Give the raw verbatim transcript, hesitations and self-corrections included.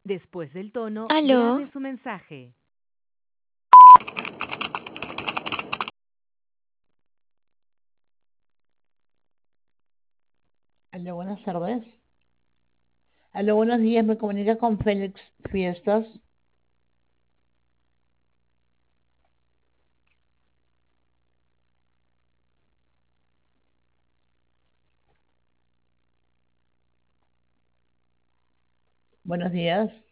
Después del tono, Aló, grabe su mensaje. Aló, buenas tardes. Aló, buenos días. Me comunica con Félix Fiestas. Buenos días.